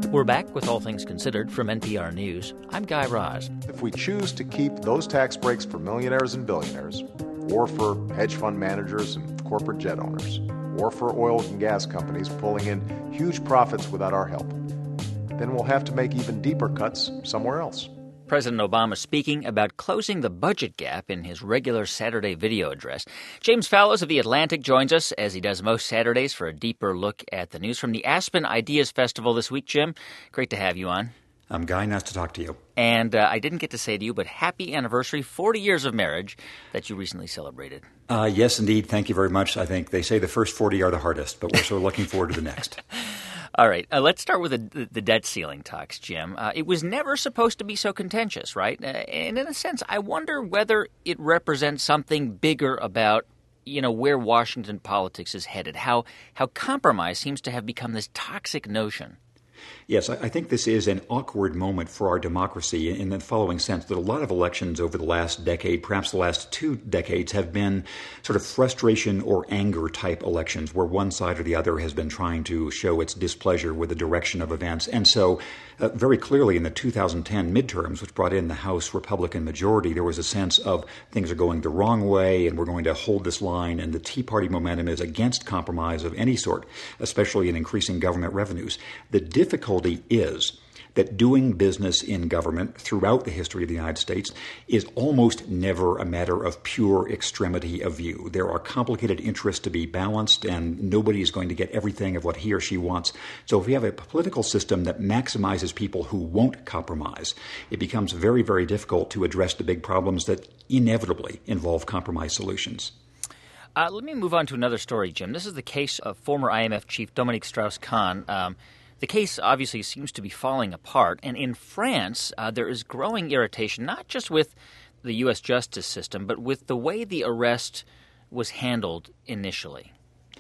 We're back with All Things Considered from NPR News. I'm Guy Raz. If we choose to keep those tax breaks for millionaires and billionaires, or for hedge fund managers and corporate jet owners, or for oil and gas companies pulling in huge profits without our help, then we'll have to make even deeper cuts somewhere else. President Obama speaking about closing the budget gap in his regular Saturday video address. James Fallows of The Atlantic joins us, as he does most Saturdays, for a deeper look at the news from the Aspen Ideas Festival this week. Jim, great to have you on. I'm Guy. Nice to talk to you. And I didn't get to say to you, but happy anniversary, 40 years of marriage that you recently celebrated. Yes, indeed. Thank you very much. I think they say the first 40 are the hardest, but we're so looking forward to the next. All right. Let's start with the debt ceiling talks, Jim. It was never supposed to be so contentious, right? And in a sense, I wonder whether it represents something bigger about, where Washington politics is headed, how compromise seems to have become this toxic notion. Yes, I think this is an awkward moment for our democracy in the following sense, that a lot of elections over the last decade, perhaps the last 2 decades, have been sort of frustration or anger type elections where one side or the other has been trying to show its displeasure with the direction of events. And so very clearly in the 2010 midterms, which brought in the House Republican majority, there was a sense of things are going the wrong way and we're going to hold this line, and the Tea Party momentum is against compromise of any sort, especially in increasing government revenues. The difficulty is that doing business in government throughout the history of the United States is almost never a matter of pure extremity of view. There are complicated interests to be balanced, and nobody is going to get everything of what he or she wants. So if we have a political system that maximizes people who won't compromise, it becomes very, very difficult to address the big problems that inevitably involve compromise solutions. Let me move on to another story, Jim. This is the case of former IMF chief Dominique Strauss-Kahn. The case obviously seems to be falling apart, and in France, there is growing irritation, not just with the U.S. justice system, but with the way the arrest was handled initially.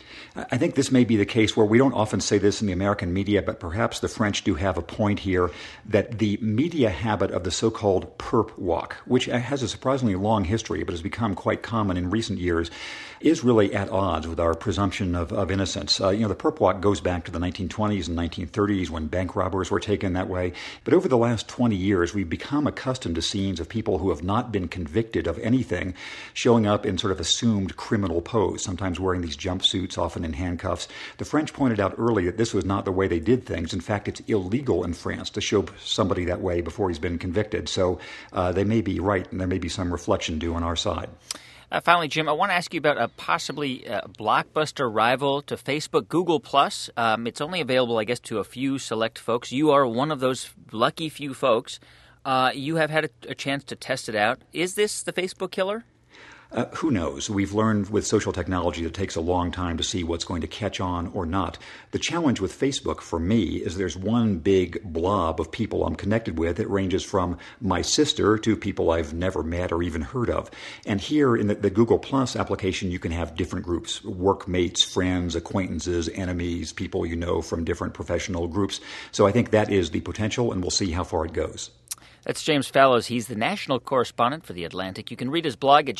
I think this may be the case where we don't often say this in the American media, but perhaps the French do have a point here, that the media habit of the so-called perp walk, which has a surprisingly long history but has become quite common in recent years, is really at odds with our presumption of innocence. The perp walk goes back to the 1920s and 1930s when bank robbers were taken that way. But over the last 20 years, we've become accustomed to scenes of people who have not been convicted of anything showing up in sort of assumed criminal pose, sometimes wearing these jumpsuits, often in handcuffs. The French pointed out early that this was not the way they did things. In fact, it's illegal in France to show somebody that way before he's been convicted. So they may be right, and there may be some reflection due on our side. Finally, Jim, I want to ask you about a possibly blockbuster rival to Facebook, Google+. It's only available, I guess, to a few select folks. You are one of those lucky few folks. You have had a chance to test it out. Is this the Facebook killer? Who knows? We've learned with social technology that it takes a long time to see what's going to catch on or not. The challenge with Facebook for me is there's one big blob of people I'm connected with. It ranges from my sister to people I've never met or even heard of. And here in the Google Plus application, you can have different groups: workmates, friends, acquaintances, enemies, people you know from different professional groups. So I think that is the potential, and we'll see how far it goes. That's James Fallows. He's the national correspondent for The Atlantic. You can read his blog at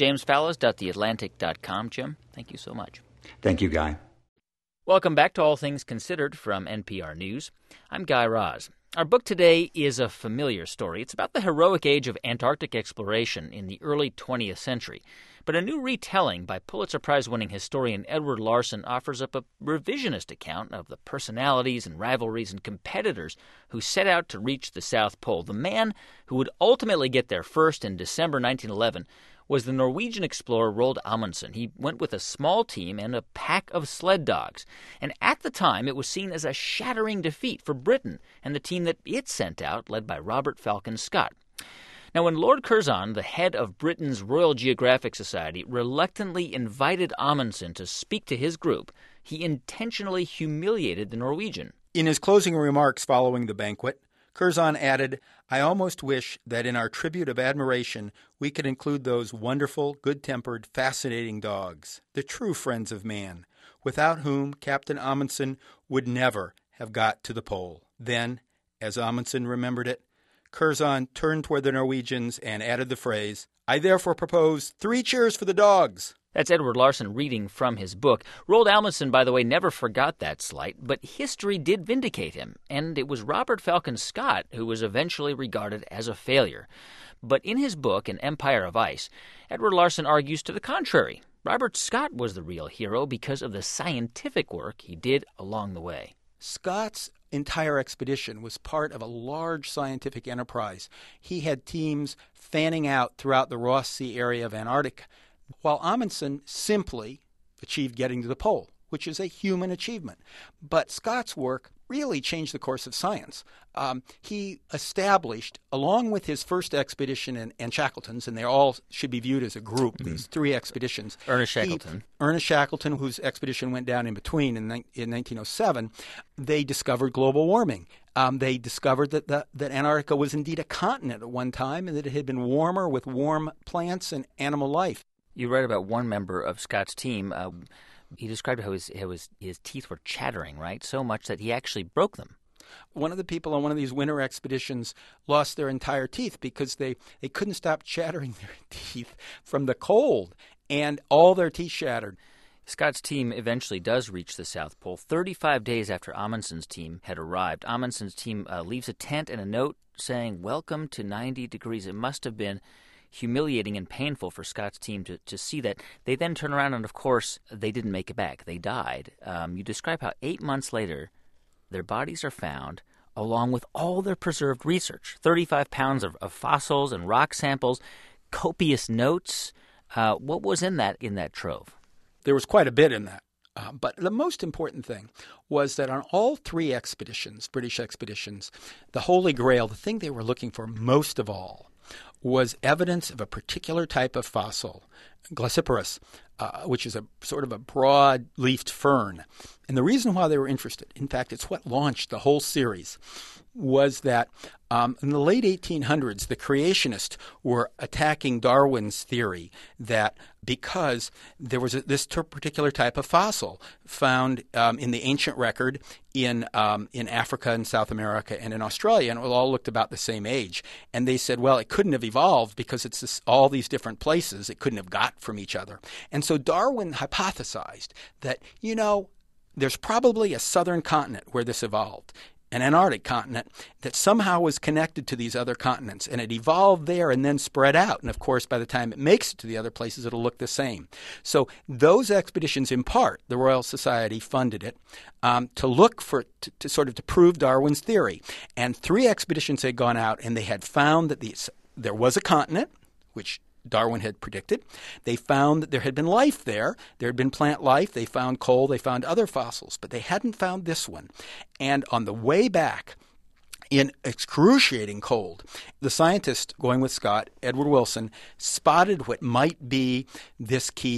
jamesfallows.theatlantic.com. Jim, thank you so much. Thank you, Guy. Welcome back to All Things Considered from NPR News. I'm Guy Raz. Our book today is a familiar story. It's about the heroic age of Antarctic exploration in the early 20th century. But a new retelling by Pulitzer Prize-winning historian Edward Larson offers up a revisionist account of the personalities and rivalries and competitors who set out to reach the South Pole. The man who would ultimately get there first in December 1911 was the Norwegian explorer Roald Amundsen. He went with a small team and a pack of sled dogs. And at the time, it was seen as a shattering defeat for Britain and the team that it sent out, led by Robert Falcon Scott. Now, when Lord Curzon, the head of Britain's Royal Geographic Society, reluctantly invited Amundsen to speak to his group, he intentionally humiliated the Norwegian. In his closing remarks following the banquet, Curzon added, "I almost wish that in our tribute of admiration we could include those wonderful, good-tempered, fascinating dogs, the true friends of man, without whom Captain Amundsen would never have got to the pole." Then, as Amundsen remembered it, Curzon turned toward the Norwegians and added the phrase, "I therefore propose 3 cheers for the dogs." That's Edward Larson reading from his book. Roald Amundsen, by the way, never forgot that slight, but history did vindicate him, and it was Robert Falcon Scott who was eventually regarded as a failure. But in his book, An Empire of Ice, Edward Larson argues to the contrary. Robert Scott was the real hero because of the scientific work he did along the way. Scott's entire expedition was part of a large scientific enterprise. He had teams fanning out throughout the Ross Sea area of Antarctica, while Amundsen simply achieved getting to the pole, which is a human achievement. But Scott's work really changed the course of science. He established, along with his first expedition and Shackleton's, and they all should be viewed as a group, these three expeditions. Ernest Shackleton. Ernest Shackleton, whose expedition went down in between in 1907, they discovered global warming. They discovered that Antarctica was indeed a continent at one time and that it had been warmer with warm plants and animal life. You read about one member of Scott's team. He described how his teeth were chattering, right? So much that he actually broke them. One of the people on one of these winter expeditions lost their entire teeth because they couldn't stop chattering their teeth from the cold, and all their teeth shattered. Scott's team eventually does reach the South Pole. 35 days after Amundsen's team had arrived, Amundsen's team leaves a tent and a note saying, "Welcome to 90 degrees." It must have been humiliating and painful for Scott's team to see that. They then turn around and, of course, they didn't make it back. They died. You describe how 8 months later, their bodies are found, along with all their preserved research, 35 pounds of fossils and rock samples, copious notes. What was in that trove? There was quite a bit in that. But the most important thing was that on all three expeditions, British expeditions, the Holy Grail, the thing they were looking for most of all, was evidence of a particular type of fossil, Glessiparus, which is a sort of a broad-leafed fern. And the reason why they were interested, in fact, it's what launched the whole series, was that in the late 1800s, the creationists were attacking Darwin's theory that because there was this particular type of fossil found in the ancient record in Africa and South America and in Australia, and it all looked about the same age. And they said, well, it couldn't have evolved because it's all these different places. It couldn't have got from each other. And so Darwin hypothesized that, there's probably a southern continent where this evolved, an Antarctic continent that somehow was connected to these other continents, and it evolved there and then spread out. And of course, by the time it makes it to the other places, it'll look the same. So those expeditions, in part, the Royal Society funded it to look for to prove Darwin's theory. And 3 expeditions had gone out, and they had found that there was a continent, which Darwin had predicted. They found that there had been life there. There had been plant life. They found coal. They found other fossils, but they hadn't found this one. And on the way back, in excruciating cold, the scientist going with Scott, Edward Wilson, spotted what might be this key,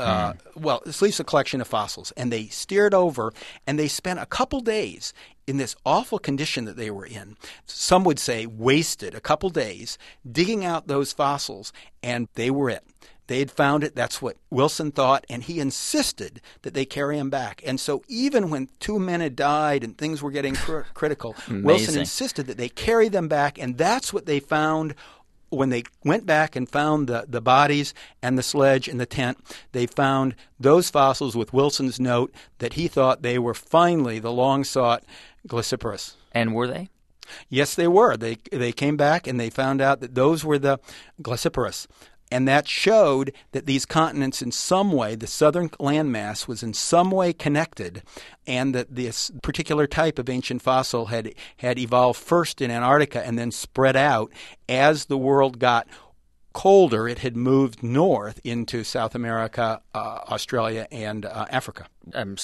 at least a collection of fossils. And they steered over, and they spent a couple days in this awful condition that they were in. Some would say wasted a couple days digging out those fossils, and they were it. They had found it. That's what Wilson thought, and he insisted that they carry him back. And so even when 2 men had died and things were getting critical, Wilson insisted that they carry them back, and that's what they found when they went back and found the bodies and the sledge and the tent. They found those fossils with Wilson's note that he thought they were finally the long-sought Glessiparus. And were they? Yes, they were. They came back and they found out that those were the Glessiparus. And that showed that these continents in some way, the southern landmass was in some way connected, and that this particular type of ancient fossil had evolved first in Antarctica and then spread out. As the world got colder, it had moved north into South America, Australia, and Africa. Robert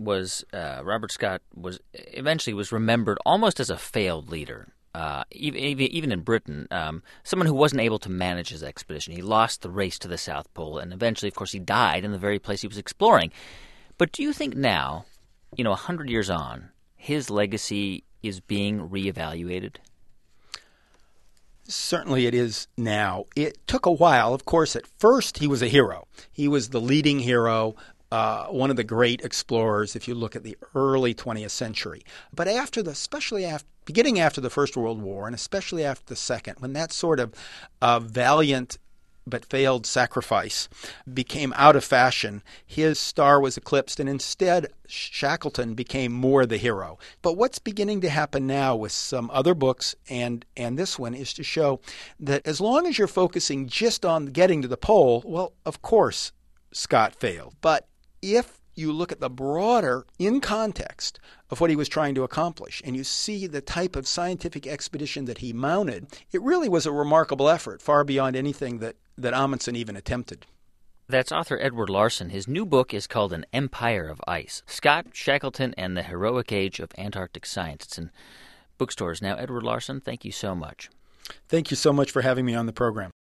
Scott was eventually remembered almost as a failed leader. Even in Britain, someone who wasn't able to manage his expedition. He lost the race to the South Pole, and eventually, of course, he died in the very place he was exploring. But do you think now, 100 years on, his legacy is being reevaluated? Certainly it is now. It took a while. Of course, at first he was a hero. He was the leading hero, one of the great explorers if you look at the early 20th century. But beginning after the First World War, and especially after the Second, when that sort of valiant but failed sacrifice became out of fashion. His star was eclipsed, and instead Shackleton became more the hero. But what's beginning to happen now with some other books and this one is to show that as long as you're focusing just on getting to the pole, well, of course, Scott failed. But if you look at the broader in context of what he was trying to accomplish, and you see the type of scientific expedition that he mounted, it really was a remarkable effort, far beyond anything that Amundsen even attempted. That's author Edward Larson. His new book is called An Empire of Ice, Scott, Shackleton, and the Heroic Age of Antarctic Science. It's in bookstores now. Edward Larson, thank you so much. Thank you so much for having me on the program.